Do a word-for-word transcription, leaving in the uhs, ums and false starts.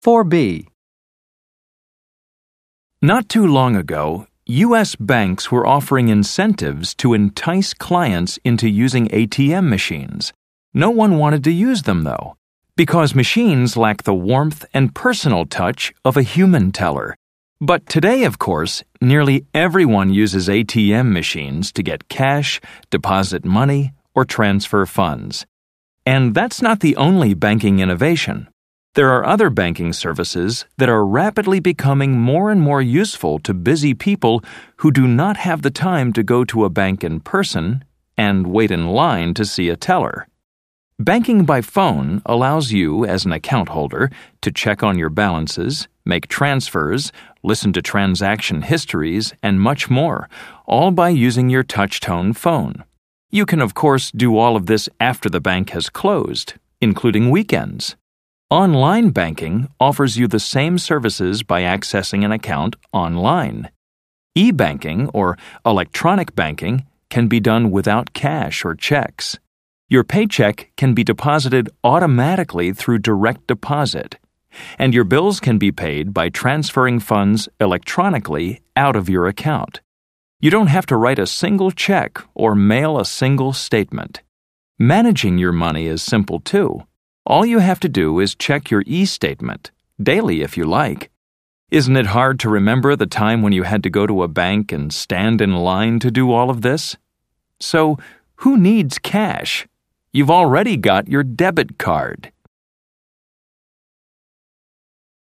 four B. Not too long ago, U S banks were offering incentives to entice clients into using A T M machines. No one wanted to use them, though, because machines lack the warmth and personal touch of a human teller. But today, of course, nearly everyone uses A T M machines to get cash, deposit money, or transfer funds. And that's not the only banking innovation. There are other banking services that are rapidly becoming more and more useful to busy people who do not have the time to go to a bank in person and wait in line to see a teller. Banking by phone allows you, as an account holder, to check on your balances, make transfers, listen to transaction histories, and much more, all by using your touch-tone phone. You can, of course, do all of this after the bank has closed, including weekends. Online banking offers you the same services by accessing an account online. E-banking, or electronic banking, can be done without cash or checks. Your paycheck can be deposited automatically through direct deposit, and your bills can be paid by transferring funds electronically out of your account. You don't have to write a single check or mail a single statement. Managing your money is simple too. All you have to do is check your e-statement, daily if you like. Isn't it hard to remember the time when you had to go to a bank and stand in line to do all of this? So, who needs cash? You've already got your debit card.